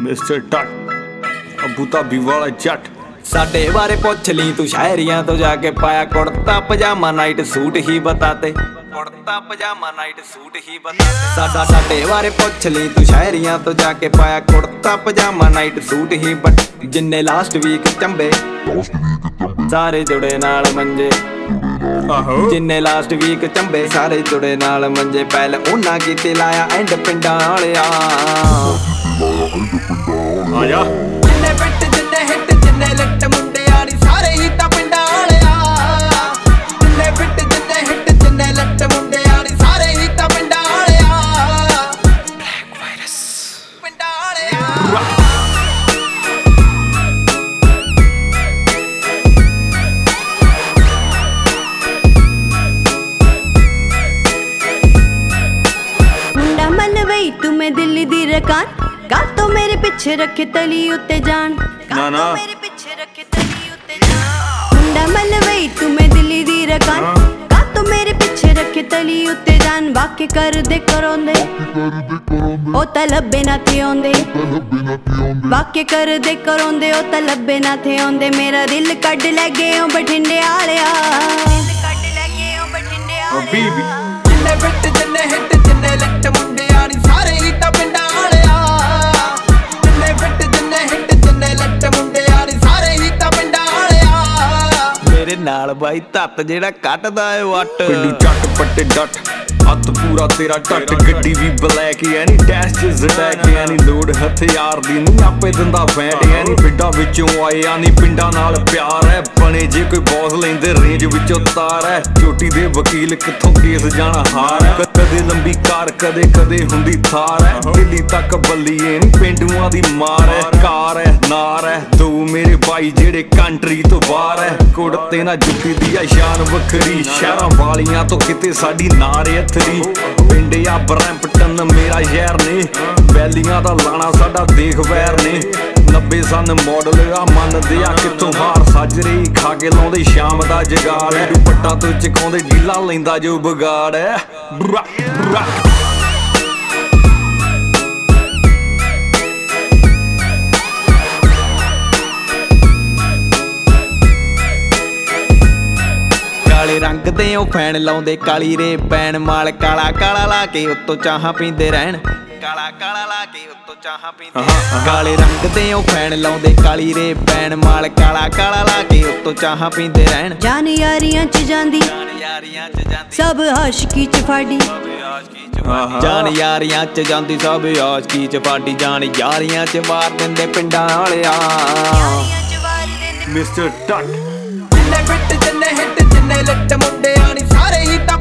Mister ਟੱਟ Abu Dhabi ਵਾਲਾ ਜੱਟ। ਸਾਡੇ ਬਾਰੇ ਪੁੱਛ ਲਈ ਤੂੰ ਸ਼ਾਇਰੀਆਂ ਤੋਂ ਜਾ ਕੇ ਪਾਇਆ ਕੁੜਤਾ ਪਜਾਮਾ ਨਾਈਟ ਸੂਟ ਹੀ ਬਤਾਤੇ, ਕੁੜਤਾ ਪਜਾਮਾ ਨਾਈਟ ਸੂਟ ਹੀ ਬਤਾਤੇ। ਸਾਡੇ ਬਾਰੇ ਪੁੱਛ ਲਈ ਤੂੰ ਸ਼ਾਇਰੀਆਂ ਤੋਂ ਜਾ ਕੇ ਪਾਇਆ ਕੁੜਤਾ ਪਜਾਮਾ ਨਾਈਟ ਸੂਟ ਹੀ ਬਟ ਜਿੰਨੇ ਲਾਸਟ ਵੀਕ ਚੰਬੇ ਸਾਰੇ ਜੁੜੇ ਨਾਲ ਮੰਜੇ, ਜਿੰਨੇ ਲਾਸਟ ਵੀਕ ਚੰਬੇ ਸਾਰੇ ਜੁੜੇ ਨਾਲ ਮੰਜੇ। ਪਹਿਲ ਉਹਨਾਂ ਕੀਤੇ ਲਾਇਆ ਐਂਡ ਪਿੰਡਾਂ ਵਾਲਿਆ ਆਜਾ ਜਿੰਨੇ ਪਿੱਟ ਜਿੰਨੇ ਹਿੱਟ ਜਿੰਨੇ ਲਿੱਟ ਮੁੰਡਿਆਂ ਨੀ ਸਾਰੇ ਹੀ ਤਾਂ ਪਿੰਡਾਂ ਵਾਲਿਆ। ਜਿੰਨੇ ਪਿੱਟ ਜਿੰਨੇ ਹਿੱਟ ਜਿੰਨੇ ਲਿੱਟ ਮੁੰਡਿਆਂ ਨੀ ਸਾਰੇ ਹੀ ਤਾਂ ਪਿੰਡਾਂ ਵਾਲਿਆ। ਬਲੈਕ ਵਾਇਰਸ ਪਿੰਡਾਂ ਵਾਲਿਆ। मुंडा मलवई तुम्हें दिल्ली दी रकान का तो मेरे पीछे रखे तली उत्ते जान, ना ना मेरे पीछे रखे तली उत्ते जान। मुंडा मलवई तुम्हें दिल्ली दी रकान का तो मेरे पीछे रखे तली उत्ते जान। वाके कर दे करोंदे ओ तलबे ना थे आंदे, वाके कर दे करोंदे ओ तलबे ना थे आंदे। मेरा दिल कड ले गए ओ बठिंडे आलिया, दिल कड ले गए ओ बठिंडे ਬੀਬੀ आलिया। ਜਿੰਨੇ ਪਿੱਟ ਜਿੰਨੇ ਹਿੱਟ ਜਿੰਨੇ ਲਿੱਟ ਮੁੰਡਿਆਂ ਨੀ ਸਾਰੇ ਹੀ ਤਾਂ ਪਿੰਡਾਂ ਵਾਲਿਆ। ਜਿੰਨੇ ਪਿੱਟ ਜਿੰਨੇ ਹਿੱਟ ਜਿੰਨੇ ਲਿੱਟ ਮੁੰਡਿਆਂ ਨੀ ਸਾਰੇ ਹੀ ਤਾਂ ਪਿੰਡਾਂ ਵਾਲਿਆ। ਮੇਰੇ ਨਾਲ ਬਾਈ ਧੱਤ ਜਿਹੜਾ ਕੱਟਦਾ ਏ ਵੱਟ ਪਿੰਡੀ ਚੱਟ ਪੱਟੇ ਡੱਟ ਹੱਥ ਪੂਰਾ ਤੇਰਾ ਟੱਟ। ਗੱਡੀ ਵੀ ਬਲੈਕ ਐਨੀ ਟੈਸਟ ਜ਼ਟੈਕ ਐਨੀ ਲੋਡ ਹਥਿਆਰ ਦੀ ਨਹੀਂ ਆਪੇ ਦਿੰਦਾ ਫੈਂਟ ਐਨੀ ਪਿੰਡਾਂ ਵਿੱਚੋਂ ਆਏ ਆਨੀ ਪਿੰਡਾਂ ਨਾਲ ਪਿਆਰ ਹੈ ਬਣੇ ਜੇ ਕੋਈ ਬੌਸ ਲੈਂਦੇ ਰੇਂਜ ਵਿੱਚੋਂ ਤਾਰ ਹੈ। ਚੋਟੀ ਦੇ ਵਕੀਲ ਕਿੱਥੋਂ ਕੇਸ ਜਾਣਾ ਹਾਰ ਹੈ। ਕਦੇ ਲੰਬੀ ਕਾਰ ਕਦੇ ਕਦੇ ਹੁੰਦੀ ਥਾਰ ਹੈ। ਦਿੱਲੀ ਤੱਕ ਬੱਲੀਏ ਨੀ ਪਿੰਡੂਆਂ ਦੀ ਮਾਰ ਹੈ। ਕਾਰ ਹੈ ਨਾਰ ਹੈ ਦੋ ਮੇਰੇ ਬਾਈ ਜਿਹੜੇ ਕੰਟਰੀ ਤੋਂ ਬਾਹਰ ਹੈ। ਕੁੜਤੇ ਨਾ ਜੁੱਤੀ ਦੀ ਆ ਸ਼ਾਨ ਵੱਖਰੀ ਸ਼ਹਿਰਾਂ ਵਾਲੀਆਂ ਤੋਂ ਕਿਤੇ ਸਾਡੀ ਨਾਰ ਥਰੀ। ਪਿੰਡ ਆ ਬਰੈਂਪਟਨ ਮੇਰਾ ਸ਼ਹਿਰ ਨੇ ਵੈਲੀਆਂ ਦਾ ਲਾਣਾ ਸਾਡਾ ਦੇਖ ਵੈਰ ਨੇ। 90 ਸਨ ਮਾਡਲ ਆ ਮੰਨਦੇ ਆ ਕਿੱਥੋਂ ਹਾਰ ਸਾਜਰੇ ਖਾ ਕੇ ਲਾਉਂਦੇ ਸ਼ਾਮ ਦਾ ਜਗਾੜ ਹੈ। ਦੁਪੱਟਾ ਤੋਂ ਚਕਾਉਂਦੇ ਢੀਲਾ ਲੈਂਦਾ ਜੋ ਵਿਗਾੜ ਹੈ। ਬਰਾ ਬਰਾ ਕਾਲੇ ਰੰਗ ਦੇ ਉਹ ਫੈਨ ਲਾਉਂਦੇ ਕਾਲੀ ਰੇ ਪੈਣ ਮਾਲ ਕਾਲਾ ਕਾਲਾ ਲਾ ਕੇ ਉੱਤੋਂ ਚਾਹਾਂ ਪੀਂਦੇ ਰਹਿਣ, ਕਾਲਾ ਕਾਲਾ ਲਾ ਕੇ ਉੱਤੋਂ ਚਾਹਾਂ ਪੀਂਦੇ ਰਹਿਣ। ਕਾਲੇ ਰੰਗ ਦੇ ਉਹ ਫੈਨ ਲਾਉਂਦੇ ਕਾਲੀ ਰੇ ਪੈਣ ਮਾਲ ਕਾਲਾ ਕਾਲਾ ਲਾ ਕੇ ਉੱਤੋਂ ਚਾਹਾਂ ਪੀਂਦੇ ਰਹਿਣ। जान यारियां च जांदी ਯਾਰੀਆਂ ਚ ਜਾਂਦੀ सब आशिकी च फाड़ी, ਜਾਨ ਯਾਰੀਆਂ ਚ ਜਾਂਦੀ ਸਭ ਆਸ਼ਕੀ ਚ ਫਾਡੀ। ਜਾਨ ਯਾਰੀਆਂ ਚ ਵਾਰ ਦਿੰਦੇ ਪਿੰਡਾਂ ਵਾਲਿਆ। यारियां च वार देंदे ਮਿਸਟਰ ਟੱਟ ਜਿੰਨੇ ਪਿੱਟ ਜਿੰਨੇ ਹਿੱਟ ਜਿੰਨੇ ਲਿੱਟ ਮੁੰਡਿਆਂ ਨੀ ਸਾਰੇ ਹੀ ਤਾਂ